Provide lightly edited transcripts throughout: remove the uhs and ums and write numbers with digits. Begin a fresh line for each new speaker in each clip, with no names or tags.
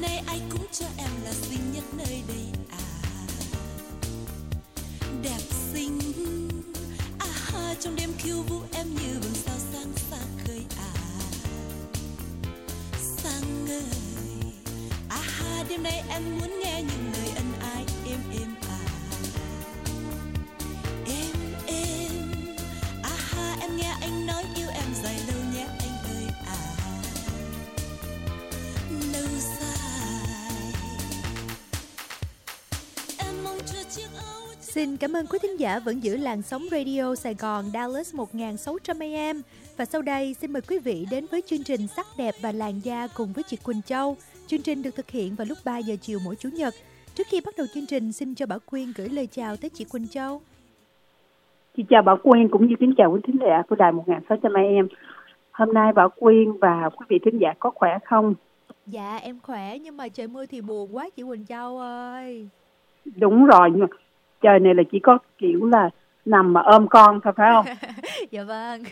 nay ai cũng cho em là xinh nhất nơi đây à. Đẹp xinh à ha, trong đêm khiêu vũ em như vầng sao sáng xa khơi à. Sáng ơi à ha, đêm nay em muốn nghe những lời ân ái êm êm à. Êm êm à ha, em nghe anh nói yêu em dài lâu nhé anh ơi à. Lâu dài em mong chờ chiếc áo.
Xin cảm ơn quý thính giả vẫn giữ làn sóng radio Sài Gòn Dallas 1600 AM. Và sau đây xin mời quý vị đến với chương trình Sắc đẹp và làn da cùng với chị Quỳnh Châu. Chương trình được thực hiện vào lúc 3 giờ chiều mỗi Chủ nhật. Trước khi bắt đầu chương trình, xin cho Bảo Quyên gửi lời chào tới chị Quỳnh Châu.
Chị chào Bảo Quyên cũng như kính chào quý thính giả của đài 1600 AM. Hôm nay Bảo Quyên và quý vị thính giả có khỏe không?
Dạ em khỏe, nhưng mà trời mưa thì buồn quá chị Quỳnh Châu ơi.
Đúng rồi, nhưng mà trời này là chỉ có kiểu là nằm mà ôm con thôi phải không?
Dạ vâng.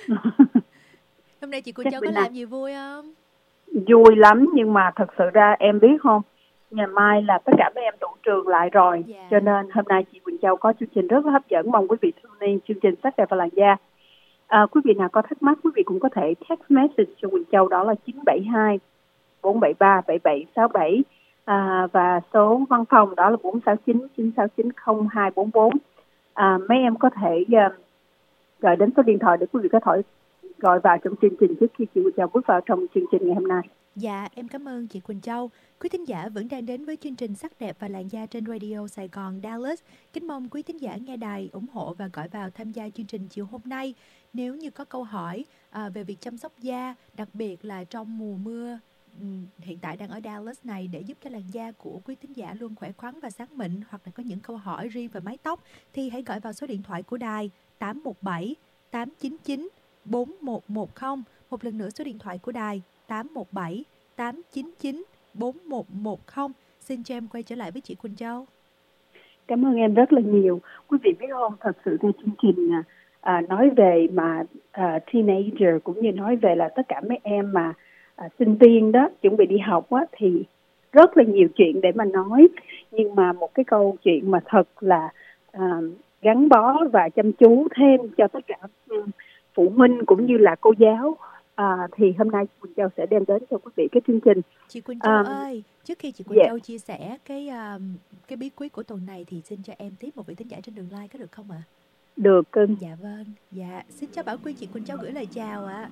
Hôm nay chị Quỳnh Châu có làm gì vui không?
Vui lắm, nhưng mà thật sự ra em biết không, ngày mai là tất cả mấy em tụ trường lại rồi.
Dạ.
Cho nên hôm nay chị Quỳnh Châu có chương trình rất là hấp dẫn, mong quý vị tune in chương trình Sắc đẹp và làn da. Quý vị nào có thắc mắc quý vị cũng có thể text message cho Quỳnh Châu, đó là 972 473 7767. Và số văn phòng đó là 469 969 0244. Mấy em có thể gọi đến số điện thoại để quý vị có thể gọi vào trong chương trình trước khi chị Quỳnh Châu bước vào trong chương trình ngày hôm nay.
Dạ, em cảm ơn chị Quỳnh Châu. Quý thính giả vẫn đang đến với chương trình Sắc đẹp và làn da trên radio Sài Gòn Dallas. Kính mong quý thính giả nghe đài ủng hộ và gọi vào tham gia chương trình chiều hôm nay. Nếu như có câu hỏi về việc chăm sóc da, đặc biệt là trong mùa mưa hiện tại đang ở Dallas này, để giúp cho làn da của quý thính giả luôn khỏe khoắn và sáng mịn, hoặc là có những câu hỏi riêng về mái tóc, thì hãy gọi vào số điện thoại của đài 817 899 4110. Một lần nữa số điện thoại của đài 817 899 4110. Xin cho em quay trở lại với chị Quỳnh Châu.
Cảm ơn em rất là nhiều. Quý vị biết không, thật sự theo chương trình nói về mà teenager, cũng như nói về là tất cả mấy em mà sinh viên đó chuẩn bị đi học á, thì rất là nhiều chuyện để mà nói. Nhưng mà một cái câu chuyện mà thật là gắn bó và chăm chú thêm cho tất cả phụ huynh cũng như là cô giáo, thì hôm nay Quỳnh Châu sẽ đem đến cho quý vị cái chương trình.
Chị Quỳnh Châu ơi, trước khi chị Quỳnh Châu chia sẻ cái bí quyết của tuần này thì xin cho em tiếp một vị thính giả trên đường line có được không ạ?
Được cưng.
Dạ vâng. Dạ, xin cho Bảo Quyên chị Quỳnh Châu gửi lời chào ạ.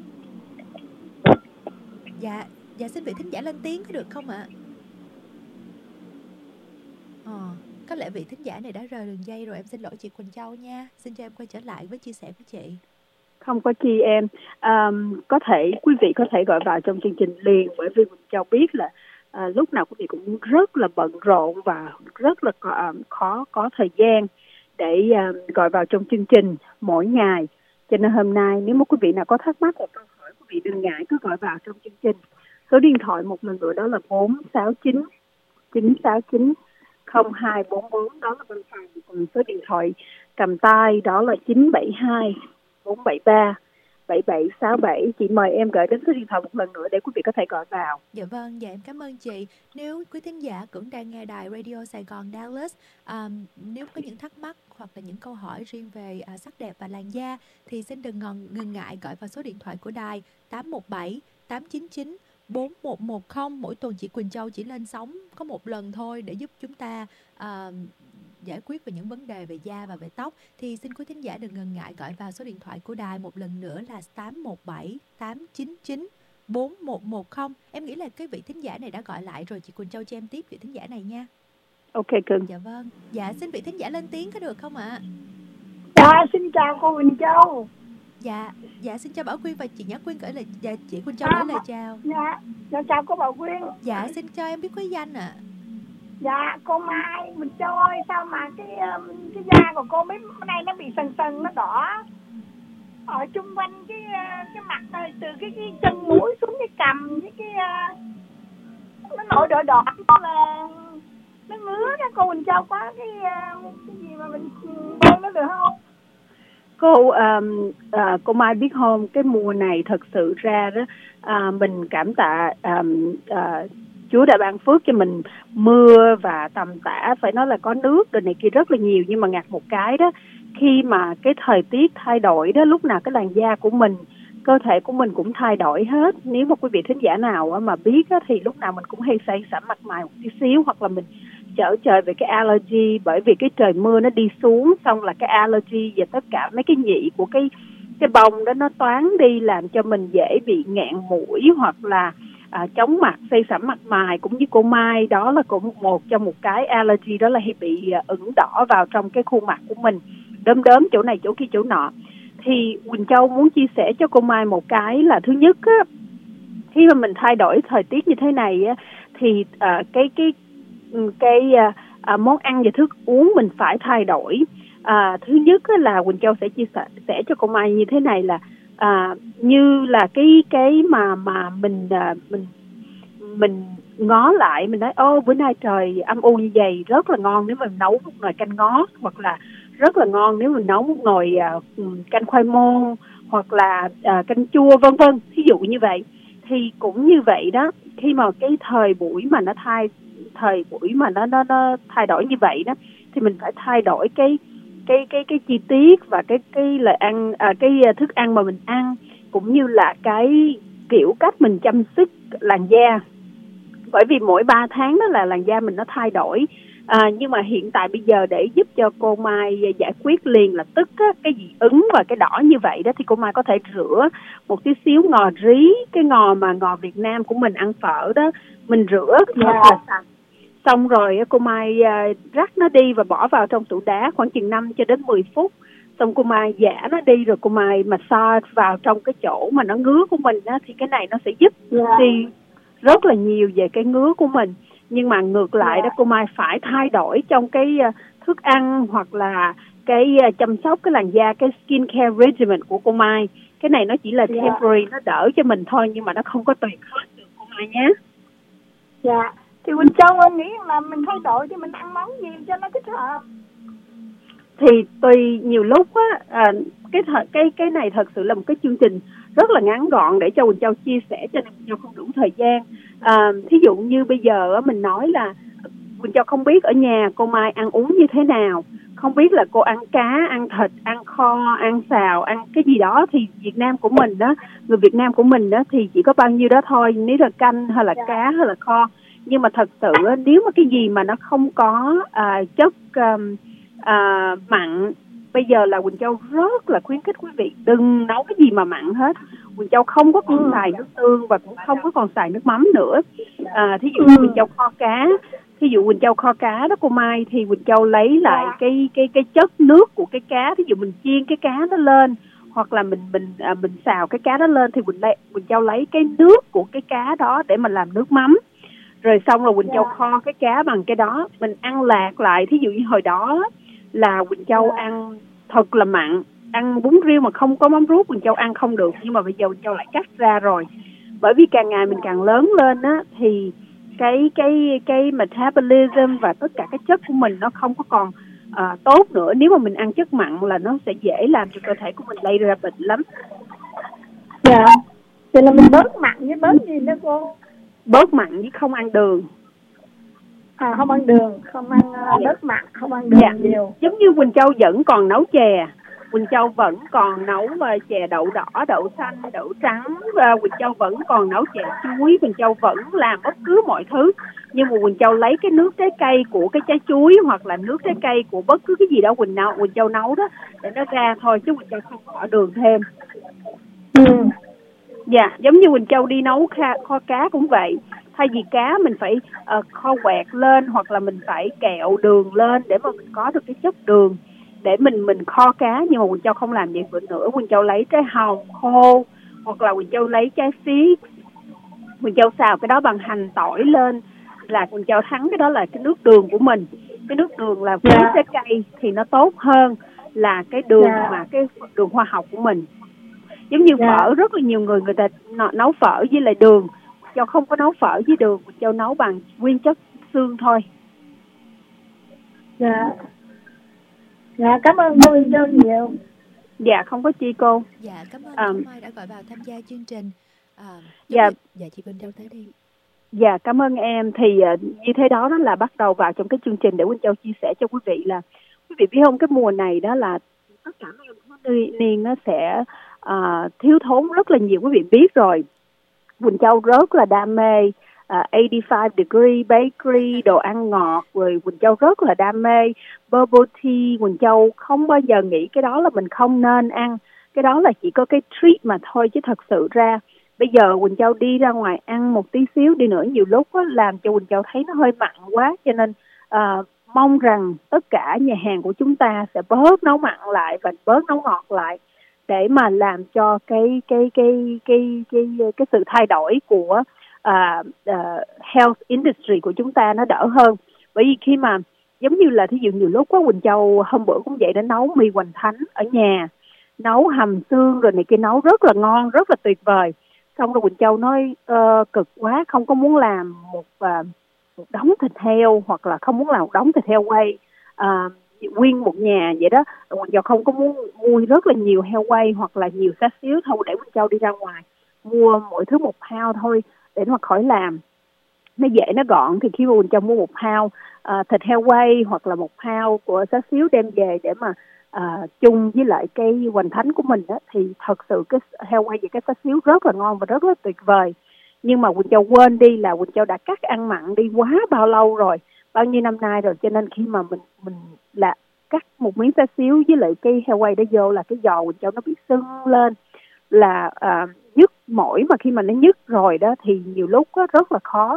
Dạ xin vị thính giả lên tiếng có được không ạ? Có lẽ vị thính giả này đã rời đường dây rồi, em xin lỗi chị Quỳnh Châu nha. Xin cho em quay trở lại với chia sẻ với chị.
Không có chi em. Có thể quý vị có thể gọi vào trong chương trình liền, bởi vì Quỳnh Châu biết là lúc nào quý vị cũng rất là bận rộn và rất là khó có thời gian để gọi vào trong chương trình mỗi ngày. Cho nên hôm nay nếu mà quý vị nào có thắc mắc hoặc câu hỏi, quý vị đừng ngại cứ gọi vào trong chương trình. Số điện thoại một lần nữa đó là 469 969 0244, đó là văn phòng. Còn số điện thoại cầm tay đó là 972 473 7767. Chị mời em gửi đến số điện thoại một lần nữa để quý vị có thể gọi vào.
Dạ vâng, dạ em cảm ơn chị. Nếu quý thính giả cũng đang nghe đài radio Sài Gòn Dallas, nếu có những thắc mắc hoặc là những câu hỏi riêng về sắc đẹp và làn da thì xin đừng ngần ngại gọi vào số điện thoại của đài 817 899 4110. Mỗi tuần chị Quỳnh Châu chỉ lên sóng có một lần thôi để giúp chúng ta giải quyết về những vấn đề về da và về tóc. Thì xin quý thính giả đừng ngần ngại gọi vào số điện thoại của đài một lần nữa là 817 899 4110. Em nghĩ là cái vị thính giả này đã gọi lại rồi, chị Quỳnh Châu cho em tiếp vị thính giả này nha.
Ok cưng.
Dạ vâng. Dạ xin vị thính giả lên tiếng có được không ạ?
Dạ xin chào cô Quỳnh Châu.
Dạ xin chào Bảo Quyên và chị Nhã Quyên gửi lời chị Quỳnh Châu gửi lời chào.
Dạ chào cô Bảo Quyên.
Dạ xin cho em biết quý danh ạ.
Dạ cô Mai Quỳnh Châu ơi, sao mà cái da của cô mấy nay nó bị sần nó đỏ ở chung quanh cái mặt này, từ cái chân mũi xuống cái cằm với cái nó nổi đỏ đỏ là nó ngứa ra cô Quỳnh Châu quá. Cái gì mà mình bôi nó được không?
Cô Mai biết không, cái mùa này thật sự ra đó mình cảm tạ Chúa đã ban phước cho mình mưa và tầm tã, phải nói là có nước rồi này kia rất là nhiều. Nhưng mà ngặt một cái đó, khi mà cái thời tiết thay đổi đó, lúc nào cái làn da của mình, cơ thể của mình cũng thay đổi hết. Nếu mà quý vị thính giả nào mà biết á, thì lúc nào mình cũng hay say sẩm mặt mày một tí xíu, hoặc là mình trở trời về cái allergy, bởi vì cái trời mưa nó đi xuống, xong là cái allergy và tất cả mấy cái nhị của cái bông đó nó toán đi, làm cho mình dễ bị nghẹn mũi hoặc là chóng mặt, say sẩm mặt mày. Cũng như cô Mai, đó là cũng một trong một cái allergy, đó là bị ửng đỏ vào trong cái khuôn mặt của mình, đốm đốm chỗ này chỗ kia chỗ nọ. Thì Quỳnh Châu muốn chia sẻ cho cô Mai một cái là, thứ nhất á, khi mà mình thay đổi thời tiết như thế này á, thì món ăn và thức uống mình phải thay đổi. Thứ nhất là Quỳnh Châu sẽ chia sẻ cho cô Mai như thế này là như là cái mà mình ngó lại, mình nói bữa nay trời âm u như vậy, rất là ngon nếu mình nấu một nồi canh ngó, hoặc là rất là ngon nếu mình nấu một nồi canh khoai môn, hoặc là canh chua vân vân, ví dụ như vậy. Thì cũng như vậy đó, khi mà cái thời buổi mà nó thay đổi như vậy đó, thì mình phải thay đổi cái chi tiết và cái lời ăn, cái thức ăn mà mình ăn, cũng như là cái kiểu cách mình chăm sóc làn da. Bởi vì mỗi 3 tháng đó là làn da mình nó thay đổi. Nhưng mà hiện tại bây giờ để giúp cho cô Mai giải quyết liền lập tức cái dị ứng và cái đỏ như vậy đó, thì cô Mai có thể rửa một tí xíu ngò rí, cái ngò Việt Nam của mình ăn phở đó, mình rửa thật là sạch. Xong rồi cô Mai rắc nó đi và bỏ vào trong tủ đá khoảng chừng 5 cho đến 10 phút. Xong cô Mai giã nó đi, rồi cô Mai massage vào trong cái chỗ mà nó ngứa của mình đó, thì cái này nó sẽ giúp đi rất là nhiều về cái ngứa của mình. Nhưng mà ngược lại đó, cô Mai phải thay đổi trong cái thức ăn hoặc là cái chăm sóc cái làn da, cái skin care regimen của cô Mai. Cái này nó chỉ là temporary, nó đỡ cho mình thôi, nhưng mà nó không có tuyệt hết được cô Mai nhé.
Dạ. Thì Quỳnh Châu nghĩ là mình thay đổi thì mình ăn món gì cho nó thích hợp?
Thì tùy, nhiều lúc á, cái này thật sự là một cái chương trình rất là ngắn gọn để cho Quỳnh Châu chia sẻ, cho nên Quỳnh Châu không đủ thời gian. Thí dụ như bây giờ á, mình nói là Quỳnh Châu không biết ở nhà cô Mai ăn uống như thế nào, không biết là cô ăn cá, ăn thịt, ăn kho, ăn xào, ăn cái gì đó. Thì Việt Nam của mình đó, người Việt Nam của mình đó thì chỉ có bao nhiêu đó thôi, nếu là canh hay là cá hay là kho. Nhưng mà thật sự nếu mà cái gì mà nó không có chất mặn, bây giờ là Quỳnh Châu rất là khuyến khích quý vị đừng nấu cái gì mà mặn hết. Quỳnh Châu không có còn xài nước tương và cũng không có còn xài nước mắm nữa. Thí dụ như Quỳnh Châu kho cá, thí dụ Quỳnh Châu kho cá đó cô Mai, thì Quỳnh Châu lấy lại cái chất nước của cái cá. Thí dụ mình chiên cái cá nó lên, hoặc là mình xào cái cá đó lên, thì Quỳnh Châu lấy cái nước của cái cá đó để mình làm nước mắm. Rồi xong rồi Quỳnh Châu kho cái cá bằng cái đó, mình ăn lạc lại. Thí dụ như hồi đó là Quỳnh Châu ăn thật là mặn, ăn bún riêu mà không có mắm ruốc Quỳnh Châu ăn không được, nhưng mà bây giờ Quỳnh Châu lại cắt ra rồi. Bởi vì càng ngày mình càng lớn lên á, thì cái metabolism và tất cả các chất của mình nó không có còn tốt nữa. Nếu mà mình ăn chất mặn là nó sẽ dễ làm cho cơ thể của mình lây ra bệnh lắm.
Dạ. Vậy là mình bớt mặn với bớt gì nữa cô?
Bớt mặn với không ăn đường.
Không ăn đường, không ăn đất mặn, không ăn đường nhiều.
Giống như Quỳnh Châu vẫn còn nấu chè, Quỳnh Châu vẫn còn nấu chè đậu đỏ, đậu xanh, đậu trắng, và Quỳnh Châu vẫn còn nấu chè chuối, Quỳnh Châu vẫn làm bất cứ mọi thứ. Nhưng mà Quỳnh Châu lấy cái nước trái cây của cái trái chuối hoặc là nước trái cây của bất cứ cái gì đó Quỳnh Châu nấu đó để nó ra thôi, chứ Quỳnh Châu không bỏ đường thêm. Dạ, giống như Quỳnh Châu đi nấu kho cá cũng vậy. Thay vì cá mình phải kho quẹt lên, hoặc là mình phải kẹo đường lên để mà mình có được cái chất đường để mình kho cá. Nhưng mà Quỳnh Châu không làm vậy nữa. Quỳnh Châu lấy trái hồng khô, hoặc là Quỳnh Châu lấy trái xí, Quỳnh Châu xào cái đó bằng hành tỏi lên, là Quỳnh Châu thắng cái đó là cái nước đường của mình. Cái nước đường là với trái cây thì nó tốt hơn là cái đường mà cái đường hóa học của mình. Giống như phở, rất là nhiều người ta nấu phở với lại đường. Châu không có nấu phở với đường, Châu nấu bằng nguyên chất xương thôi.
Dạ. Dạ, cảm ơn cô Châu nhiều.
Dạ, không có chi cô.
Dạ, cảm ơn cô Mai đã gọi vào tham gia chương trình.
Dạ,
chị Quỳnh Châu tới đi.
Dạ, cảm ơn em. Thì như thế đó là bắt đầu vào trong cái chương trình để Quỳnh Châu chia sẻ cho quý vị là quý vị biết không, cái mùa này đó là tất cả mấy em niên nó sẽ thiếu thốn rất là nhiều. Quý vị biết rồi, Quỳnh Châu rất là đam mê 85 degree bakery, đồ ăn ngọt, rồi Quỳnh Châu rất là đam mê bubble tea. Quỳnh Châu không bao giờ nghĩ cái đó là mình không nên ăn, cái đó là chỉ có cái treat mà thôi, chứ thật sự ra bây giờ Quỳnh Châu đi ra ngoài ăn một tí xíu đi nữa nhiều lúc á, làm cho Quỳnh Châu thấy nó hơi mặn quá, cho nên mong rằng tất cả nhà hàng của chúng ta sẽ bớt nấu mặn lại và bớt nấu ngọt lại để mà làm cho cái sự thay đổi của health industry của chúng ta nó đỡ hơn. Bởi vì khi mà giống như là thí dụ nhiều lúc quá, Quỳnh Châu hôm bữa cũng vậy, đã nấu mì hoành thánh ở nhà, nấu hầm xương rồi này kia, nấu rất là ngon, rất là tuyệt vời. Xong rồi Quỳnh Châu nói cực quá, không có muốn làm một đống thịt heo, hoặc là không muốn làm một đống thịt heo quay nguyên một nhà vậy đó. Quỳnh Châu không có muốn mua rất là nhiều heo quay hoặc là nhiều xá xíu thôi, để Quỳnh Châu đi ra ngoài mua mỗi thứ 1 pound thôi để mà khỏi làm, nó dễ nó gọn. Thì khi mà Quỳnh Châu mua 1 pound thịt heo quay hoặc là 1 pound của xá xíu đem về để mà chung với lại cái hoành thánh của mình đó, thì thật sự cái heo quay và cái xá xíu rất là ngon và rất là tuyệt vời. Nhưng mà Quỳnh Châu quên đi là Quỳnh Châu đã cắt ăn mặn đi quá bao lâu rồi, bao nhiêu năm nay rồi, cho nên khi mà mình là cắt một miếng xá xíu với lại cái heo quay đó vô là cái giò Quỳnh Châu nó bị sưng lên, là nhức mỏi, mà khi mà nó nhức rồi đó thì nhiều lúc đó rất là khó.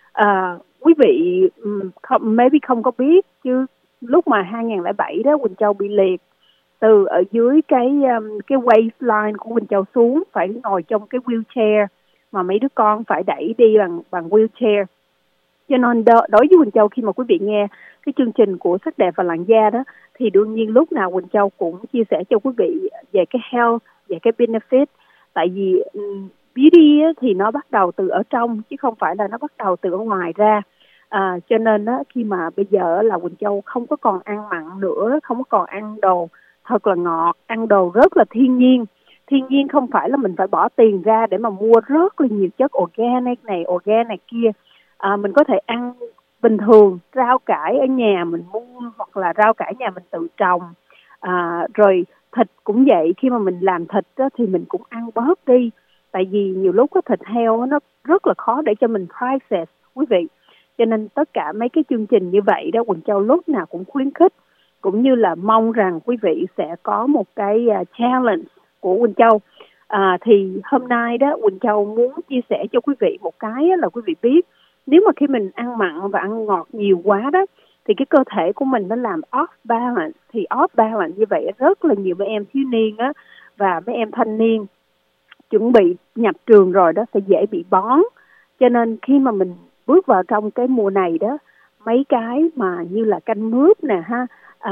Quý vị maybe không có biết chứ lúc mà 2007 đó Quỳnh Châu bị liệt từ ở dưới cái waistline của Quỳnh Châu xuống, phải ngồi trong cái wheelchair mà mấy đứa con phải đẩy đi bằng wheelchair. Cho nên đối với Quỳnh Châu, khi mà quý vị nghe cái chương trình của Sắc Đẹp và Làn Da đó, thì đương nhiên lúc nào Quỳnh Châu cũng chia sẻ cho quý vị về cái health, về cái benefit. Tại vì beauty thì nó bắt đầu từ ở trong chứ không phải là nó bắt đầu từ ở ngoài ra. Cho nên đó, khi mà bây giờ là Quỳnh Châu không có còn ăn mặn nữa, không có còn ăn đồ thật là ngọt, ăn đồ rất là thiên nhiên. Thiên nhiên không phải là mình phải bỏ tiền ra để mà mua rất là nhiều chất organic này, organic kia. Mình có thể ăn bình thường, rau cải ở nhà mình mua, hoặc là rau cải nhà mình tự trồng. Rồi thịt cũng vậy, khi mà mình làm thịt đó, thì mình cũng ăn bớt đi. Tại vì nhiều lúc có thịt heo nó rất là khó để cho mình process, quý vị. Cho nên tất cả mấy cái chương trình như vậy đó, Quỳnh Châu lúc nào cũng khuyến khích, cũng như là mong rằng quý vị sẽ có một cái challenge của Quỳnh Châu. Thì hôm nay đó Quỳnh Châu muốn chia sẻ cho quý vị một cái là quý vị biết, nếu mà khi mình ăn mặn và ăn ngọt nhiều quá đó, thì cái cơ thể của mình nó làm off balance. Thì off balance như vậy rất là nhiều mấy em thiếu niên á và mấy em thanh niên chuẩn bị nhập trường rồi đó sẽ dễ bị bón. Cho nên khi mà mình bước vào trong cái mùa này đó, mấy cái mà như là canh mướp nè ha,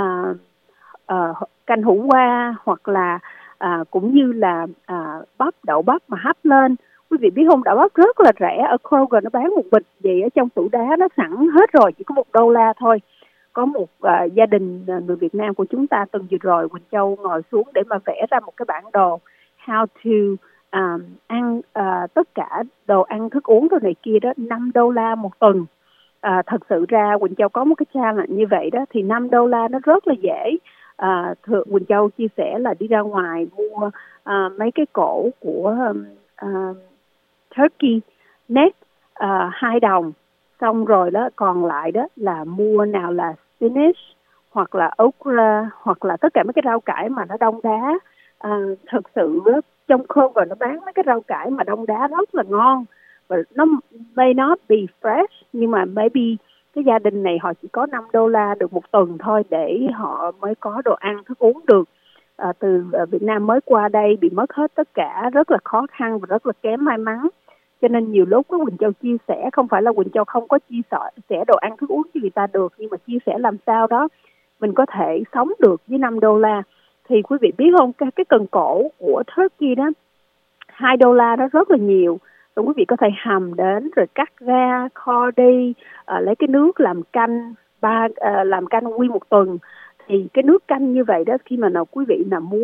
canh hủ qua, hoặc là cũng như là đậu bắp mà hấp lên. Quý vị biết không, đậu bắp rất là rẻ, ở Kroger nó bán một bịch vậy ở trong tủ đá nó sẵn hết rồi, chỉ có $1 thôi. Có một gia đình người Việt Nam của chúng ta từng vừa rồi Quỳnh Châu ngồi xuống để mà vẽ ra một cái bản đồ how to ăn tất cả đồ ăn thức uống rồi này kia đó, $5 một tuần. Thật sự ra Quỳnh Châu có một cái challenge như vậy đó, thì $5 nó rất là dễ. Quỳnh Châu chia sẻ là đi ra ngoài mua mấy cái cổ của turkey neck $2, xong rồi đó còn lại đó là mua nào là spinach hoặc là okra hoặc là tất cả mấy cái rau cải mà nó đông đá. Thật sự trong Kroger nó bán mấy cái rau cải mà đông đá rất là ngon, và nó may not be fresh, nhưng mà maybe cái gia đình này họ chỉ có $5 được một tuần thôi để họ mới có đồ ăn thức uống được. Từ Việt Nam mới qua đây bị mất hết tất cả, rất là khó khăn và rất là kém may mắn. Cho nên nhiều lúc Quỳnh Châu chia sẻ, không phải là Quỳnh Châu không có chia sẻ đồ ăn thức uống cho người ta được, nhưng mà chia sẻ làm sao đó mình có thể sống được với $5. Thì quý vị biết không, cái cần cổ của turkey đó $2 đó rất là nhiều. Rồi quý vị có thể hầm đến rồi cắt ra, kho đi, lấy cái nước làm canh, làm canh nguyên một tuần. Thì cái nước canh như vậy đó, khi mà quý vị muốn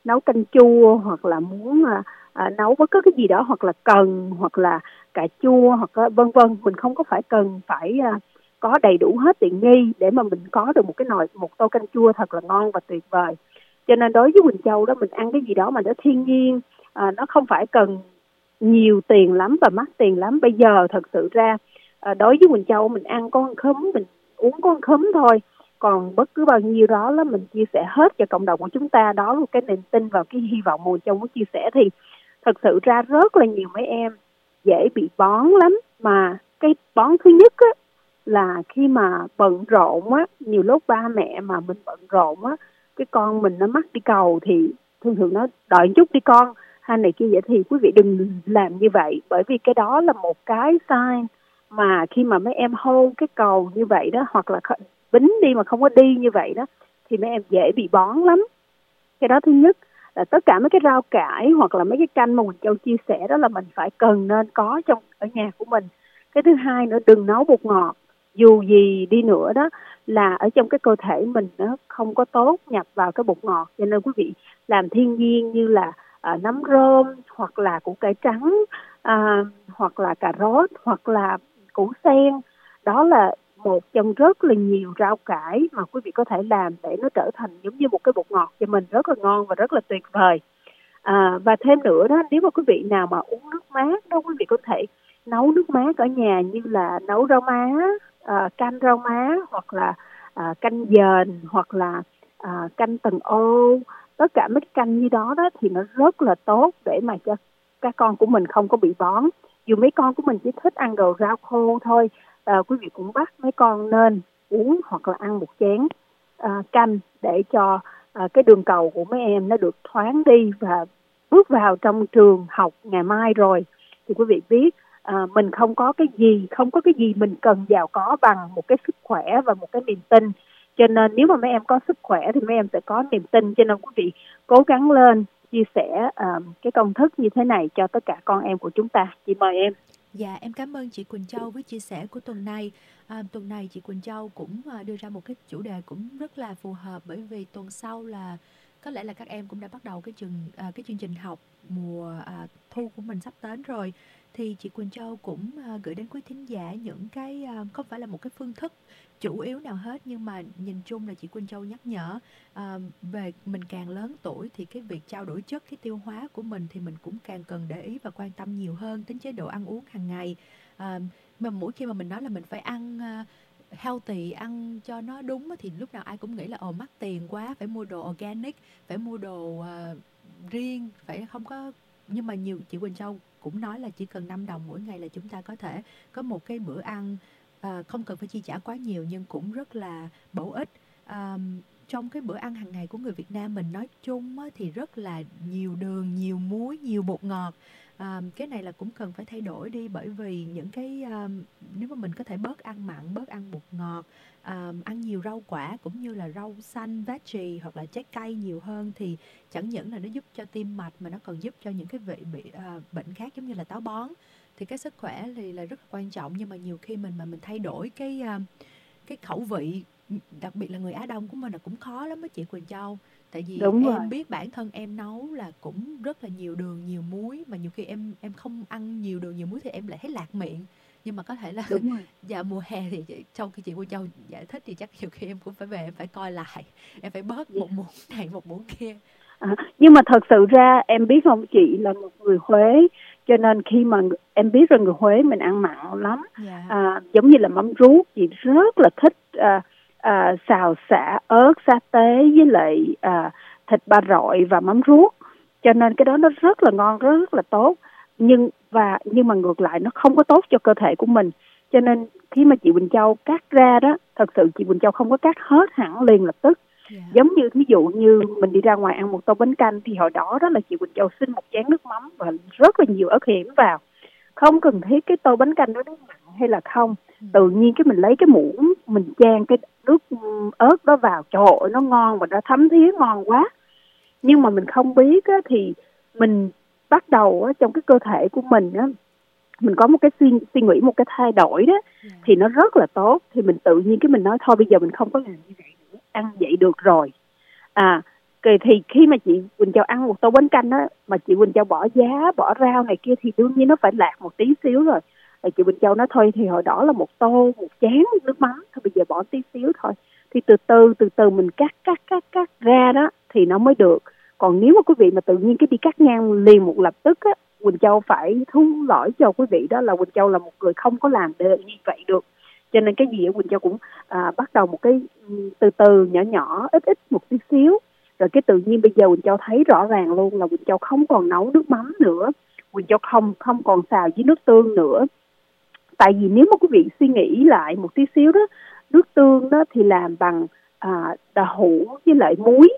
nấu canh chua, hoặc là muốn nấu bất cứ cái gì đó, hoặc là cần, hoặc là cà chua, hoặc là vân vân. Mình không có phải cần phải có đầy đủ hết tiện nghi để mà mình có được một tô canh chua thật là ngon và tuyệt vời. Cho nên đối với Quỳnh Châu đó, mình ăn cái gì đó mà nó thiên nhiên, nó không phải cần nhiều tiền lắm và mắc tiền lắm. Bây giờ thật sự ra đối với Quỳnh Châu, mình ăn con khóm, mình uống con khóm thôi, còn bất cứ bao nhiêu đó là mình chia sẻ hết cho cộng đồng của chúng ta. Đó là cái niềm tin vào cái hy vọng mà Quỳnh Châu muốn chia sẻ. Thì thật sự ra rất là nhiều mấy em dễ bị bón lắm. Mà cái bón thứ nhất á, là khi mà bận rộn á, nhiều lúc ba mẹ mà mình bận rộn á, cái con mình nó mắc đi cầu thì thường nó đợi chút đi con hay này kia vậy, thì quý vị đừng làm như vậy. Bởi vì cái đó là một cái sign mà khi mà mấy em hôn cái cầu như vậy đó, hoặc là bính đi mà không có đi như vậy đó, thì mấy em dễ bị bón lắm. Cái đó thứ nhất. Là tất cả mấy cái rau cải hoặc là mấy cái canh mà Quỳnh Châu chia sẻ đó là mình phải nên có ở nhà của mình. Cái thứ hai nữa, đừng nấu bột ngọt. Dù gì đi nữa đó là ở trong cái cơ thể mình nó không có tốt nhập vào cái bột ngọt. Cho nên quý vị làm thiên nhiên như là nấm rơm, hoặc là củ cải trắng, hoặc là cà rốt, hoặc là củ sen. Đó là một trong rất là nhiều rau cải mà quý vị có thể làm để nó trở thành giống như một cái bột ngọt cho mình, rất là ngon và rất là tuyệt vời. Và thêm nữa đó, nếu mà quý vị nào mà uống nước mát đó, quý vị có thể nấu nước mát ở nhà, như là nấu rau má, canh rau má, hoặc là canh dền, hoặc là canh tần ô. Tất cả mấy canh như đó thì nó rất là tốt để mà cho các con của mình không có bị bón. Dù mấy con của mình chỉ thích ăn đồ rau khô thôi, quý vị cũng bắt mấy con nên uống hoặc là ăn một chén canh để cho cái đường cầu của mấy em nó được thoáng đi, và bước vào trong trường học ngày mai rồi thì quý vị biết mình không có cái gì mình cần giàu có bằng một cái sức khỏe và một cái niềm tin. Cho nên nếu mà mấy em có sức khỏe thì mấy em sẽ có niềm tin. Cho nên quý vị cố gắng lên chia sẻ cái công thức như thế này cho tất cả con em của chúng ta. Chị mời em.
Dạ, em cảm ơn chị Quỳnh Châu với chia sẻ của tuần này. Tuần này chị Quỳnh Châu cũng đưa ra một cái chủ đề cũng rất là phù hợp, bởi vì tuần sau là có lẽ là các em cũng đã bắt đầu cái chương trình học mùa thu của mình sắp đến rồi. Thì chị Quỳnh Châu cũng gửi đến quý thính giả những cái không phải là một cái phương thức chủ yếu nào hết, nhưng mà nhìn chung là chị Quỳnh Châu nhắc nhở về mình càng lớn tuổi thì cái việc trao đổi chất, cái tiêu hóa của mình thì mình cũng càng cần để ý và quan tâm nhiều hơn đến chế độ ăn uống hàng ngày. Mà mỗi khi mà mình nói là mình phải ăn healthy, ăn cho nó đúng thì lúc nào ai cũng nghĩ là mắc tiền quá, phải mua đồ organic, phải mua đồ riêng, phải không có. Nhưng mà nhiều chị Quỳnh Châu cũng nói là chỉ cần 5 đồng mỗi ngày là chúng ta có thể có một cái bữa ăn không cần phải chi trả quá nhiều nhưng cũng rất là bổ ích. Trong cái bữa ăn hàng ngày của người Việt Nam mình nói chung thì rất là nhiều đường, nhiều muối, nhiều bột ngọt. Cái này là cũng cần phải thay đổi đi, bởi vì những cái nếu mà mình có thể bớt ăn mặn, bớt ăn bột ngọt, ăn nhiều rau quả cũng như là rau xanh, veggie hoặc là trái cây nhiều hơn, thì chẳng những là nó giúp cho tim mạch mà nó còn giúp cho những cái bệnh khác giống như là táo bón. Thì cái sức khỏe thì là rất là quan trọng, nhưng mà nhiều khi mình thay đổi cái khẩu vị, đặc biệt là người Á Đông của mình là cũng khó lắm đó chị Quỳnh Châu. Tại vì em biết bản thân em nấu là cũng rất là nhiều đường, nhiều muối, mà nhiều khi em không ăn nhiều đường, nhiều muối thì em lại thấy lạc miệng. Nhưng mà có thể là dạ mùa hè thì trong khi chị Quỳnh Châu giải thích thì chắc nhiều khi em cũng phải về, em phải coi lại, em phải bớt một muỗng này một muỗng kia.
Nhưng mà thật sự ra em biết không, chị là một người Huế, cho nên khi mà em biết rằng người Huế mình ăn mặn lắm. Giống như là mắm ruốc, chị rất là thích xào xả ớt, sa tế với lại thịt ba rọi và mắm ruốc, cho nên cái đó nó rất là ngon, rất là tốt. Nhưng mà ngược lại nó không có tốt cho cơ thể của mình. Cho nên khi mà chị Quỳnh Châu cắt ra đó, thật sự chị Quỳnh Châu không có cắt hết hẳn liền lập tức. Giống như ví dụ như mình đi ra ngoài ăn một tô bánh canh thì hồi đó là chị Quỳnh Châu xin một chén nước mắm và rất là nhiều ớt hiểm vào. Không cần thiết cái tô bánh canh đó nó mặn hay là không, tự nhiên cái mình lấy cái muỗng mình chan cái nước ớt đó vào, trời ơi nó ngon và nó thấm thía ngon quá. Nhưng mà mình không biết á, thì mình bắt đầu á, trong cái cơ thể của mình á, mình có một cái suy nghĩ, một cái thay đổi đó thì nó rất là tốt. Thì mình tự nhiên cái mình nói thôi bây giờ mình không có làm như vậy nữa, ăn vậy được rồi. Thì khi mà chị Quỳnh Châu ăn một tô bánh canh á, mà chị Quỳnh Châu bỏ giá, bỏ rau này kia thì đương nhiên nó phải lạc một tí xíu rồi. Thì chị Quỳnh Châu nói thôi thì hồi đó là một chén nước mắm, thôi bây giờ bỏ tí xíu thôi. Thì từ từ mình cắt ra đó thì nó mới được. Còn nếu mà quý vị mà tự nhiên cái đi cắt ngang liền một lập tức á, Quỳnh Châu phải thú lỗi cho quý vị đó là Quỳnh Châu là một người không có làm được như vậy được. Cho nên cái gì Quỳnh Châu cũng bắt đầu một cái từ từ nhỏ ít một tí xíu. Rồi cái tự nhiên bây giờ Quỳnh Châu thấy rõ ràng luôn là Quỳnh Châu không còn nấu nước mắm nữa, Quỳnh Châu không còn xào với nước tương nữa. Tại vì nếu mà quý vị suy nghĩ lại một tí xíu đó, nước tương đó thì làm bằng đậu hũ với lại muối.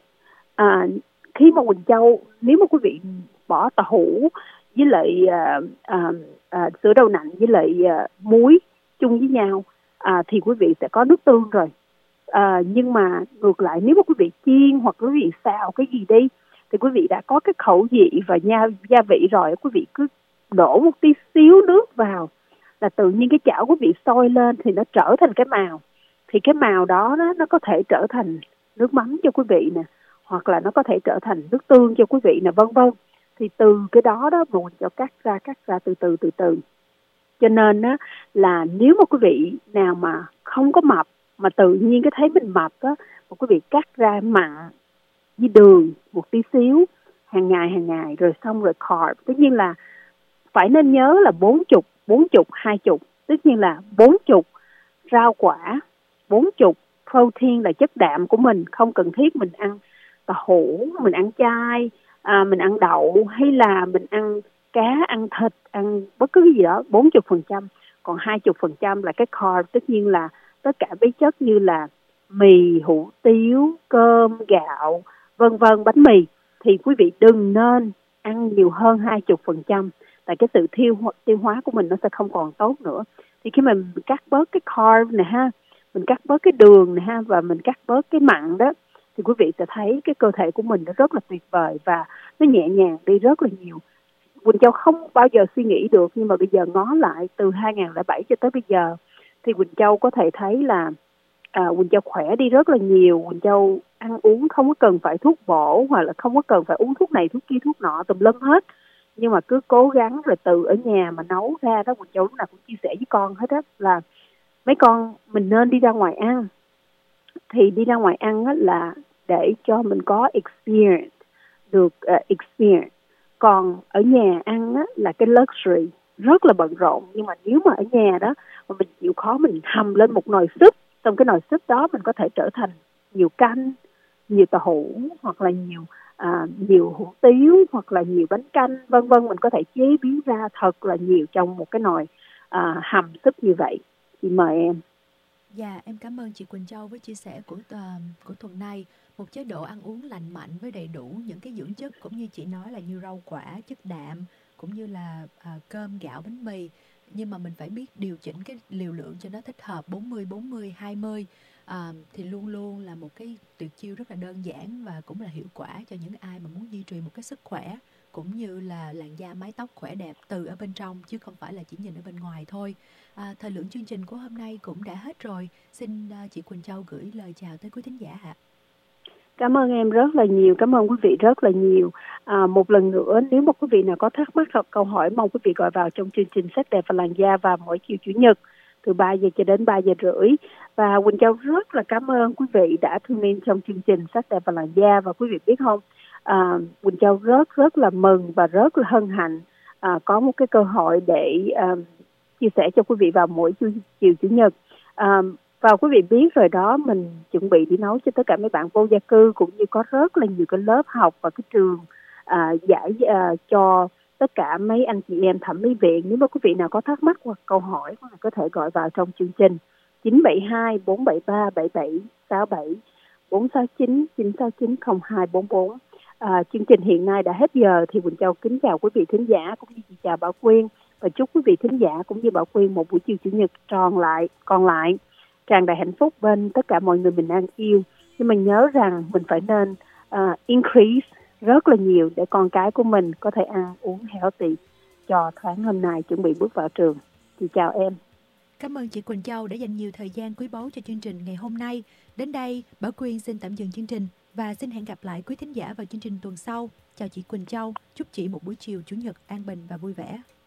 Khi mà Quỳnh Châu, nếu mà quý vị bỏ đậu hũ với lại sữa đậu nành với lại muối chung với nhau thì quý vị sẽ có nước tương rồi. Nhưng mà ngược lại, nếu mà quý vị chiên hoặc quý vị xào cái gì đi thì quý vị đã có cái khẩu vị và gia vị rồi, quý vị cứ đổ một tí xíu nước vào là tự nhiên cái chảo quý vị sôi lên thì nó trở thành cái màu. Thì cái màu đó nó có thể trở thành nước mắm cho quý vị nè, hoặc là nó có thể trở thành nước tương cho quý vị nè, vân vân. Thì từ cái đó mà mình cho cắt ra từ từ. Cho nên á là nếu mà quý vị nào mà không có mập mà tự nhiên cái thấy mình mập á, mà quý vị cắt ra mặn với đường một tí xíu hàng ngày rồi xong rồi carb, tất nhiên là phải nên nhớ là 40, 20, tất nhiên là 40 rau quả, 40 protein là chất đạm của mình, không cần thiết mình ăn đậu hũ, mình ăn chay, mình ăn đậu hay là mình ăn cá, ăn thịt, ăn bất cứ cái gì đó 40%, còn 20% là cái carb, tất nhiên là tất cả mấy chất như là mì, hủ tiếu, cơm, gạo, vân vân, bánh mì thì quý vị đừng nên ăn nhiều hơn 20%, tại cái sự tiêu hóa của mình nó sẽ không còn tốt nữa. Thì khi mình cắt bớt cái carb này ha, mình cắt bớt cái đường này ha, và mình cắt bớt cái mặn đó, thì quý vị sẽ thấy cái cơ thể của mình nó rất là tuyệt vời và nó nhẹ nhàng đi rất là nhiều. Quỳnh Châu không bao giờ suy nghĩ được, nhưng mà bây giờ ngó lại từ 2007 cho tới bây giờ thì Quỳnh Châu có thể thấy là Quỳnh Châu khỏe đi rất là nhiều. Quỳnh Châu ăn uống không có cần phải thuốc bổ, hoặc là không có cần phải uống thuốc này thuốc kia thuốc nọ tùm lum hết, nhưng mà cứ cố gắng rồi từ ở nhà mà nấu ra đó. Quỳnh Châu lúc nào cũng chia sẻ với con hết á là mấy con mình nên đi ra ngoài ăn. Thì đi ra ngoài ăn á là để cho mình có experience, được experience. Còn ở nhà ăn á là cái luxury, rất là bận rộn. Nhưng mà nếu mà ở nhà đó mà mình chịu khó mình hầm lên một nồi súp, trong cái nồi súp đó mình có thể trở thành nhiều canh, nhiều tàu hũ, hoặc là nhiều hủ tiếu, hoặc là nhiều bánh canh, vân vân. Mình có thể chế biến ra thật là nhiều trong một cái nồi hầm súp như vậy. Chị mời em.
Dạ, em cảm ơn chị Quỳnh Châu với chia sẻ của tuần này. Một chế độ ăn uống lành mạnh với đầy đủ những cái dưỡng chất, cũng như chị nói là như rau quả, chất đạm, cũng như là cơm, gạo, bánh mì. Nhưng mà mình phải biết điều chỉnh cái liều lượng cho nó thích hợp, 40, 20. Thì luôn luôn là một cái tuyệt chiêu rất là đơn giản và cũng là hiệu quả cho những ai mà muốn duy trì một cái sức khỏe, cũng như là làn da mái tóc khỏe đẹp từ ở bên trong, chứ không phải là chỉ nhìn ở bên ngoài thôi. Thời lượng chương trình của hôm nay cũng đã hết rồi. Xin chị Quỳnh Châu gửi lời chào tới quý thính giả ạ.
Cảm ơn em rất là nhiều, cảm ơn quý vị rất là nhiều. Một lần nữa, nếu mà quý vị nào có thắc mắc hoặc câu hỏi, mong quý vị gọi vào trong chương trình Sắc đẹp và làn da vào mỗi chiều Chủ nhật từ 3 giờ cho đến 3 giờ rưỡi. Và Quỳnh Châu rất là cảm ơn quý vị đã tune in trong chương trình Sắc đẹp và làn da. Và quý vị biết không, Quỳnh Châu rất là mừng và rất là hân hạnh có một cái cơ hội để chia sẻ cho quý vị vào mỗi chiều Chủ nhật. Và quý vị biết rồi đó, mình chuẩn bị đi nấu cho tất cả mấy bạn vô gia cư, cũng như có rất là nhiều cái lớp học và cái trường giải cho tất cả mấy anh chị em thẩm mỹ viện. Nếu mà quý vị nào có thắc mắc hoặc câu hỏi có thể gọi vào trong chương trình 972 473 7767 469 969 0244. Chương trình hiện nay đã hết giờ thì Quỳnh Châu kính chào quý vị thính giả, cũng như chị chào Bảo Quyên, và chúc quý vị thính giả cũng như Bảo Quyên một buổi chiều Chủ nhật còn lại tràn đầy hạnh phúc bên tất cả mọi người mình đang yêu. Nhưng mình nhớ rằng mình phải nên increase rất là nhiều để con cái của mình có thể ăn uống healthy cho tháng hôm nay chuẩn bị bước vào trường. Chị chào em.
Cảm ơn chị Quỳnh Châu đã dành nhiều thời gian quý báu cho chương trình ngày hôm nay. Đến đây, Bảo Quyên xin tạm dừng chương trình Và xin hẹn gặp lại quý thính giả vào chương trình tuần sau. Chào chị Quỳnh Châu, chúc chị một buổi chiều Chủ nhật an bình và vui vẻ.